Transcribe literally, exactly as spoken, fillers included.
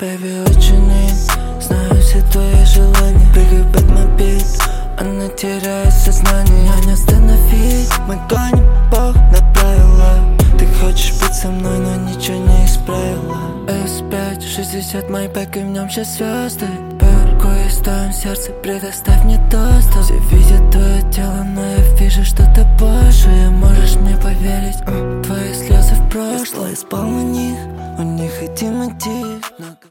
baby, what you need? Знаю все твои желания. Прыгай под мобиль, она теряет сознание. Меня не остановить, мы гоним Бог на правила. Ты хочешь быть со мной, но ничего не исправила. эс пять шестьдесят майбэк, и в нем сейчас звезды. Паркуй в твоем сердце, предоставь мне доступ. Все видят твое тело, но я вижу что-то большее. Можешь мне поверить, твои слезы в прошлое. Я спал на них, у них один мотив.